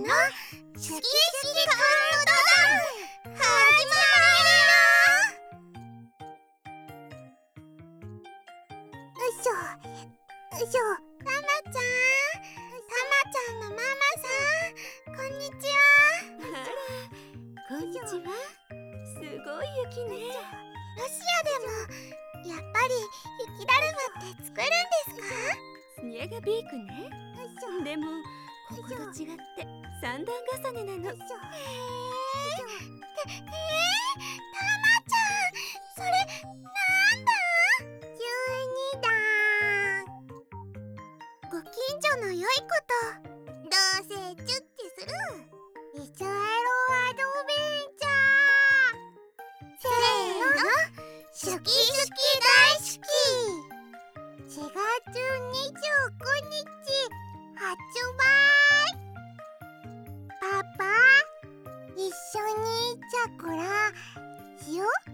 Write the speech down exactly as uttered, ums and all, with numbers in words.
好き好きカウントダウン始まるよ。うしょうしょ。たまちゃん、たまちゃんのママさん、こんにちは。 あら、こんにちは。すごい雪ね。 ロシアでもやっぱり雪だるまって作るんですか？ スニエガビークね。でもここと違って三段重ねなの。へえ、 へえ、たまちゃん、それなんだ？じゅうにだん。ご近所の良いこと、どうせチュッチするイスラエルアドベンチャー。せーの、好き好き大好き。しがつにじゅうくにち発売。パパ、一緒にチャクラしよう。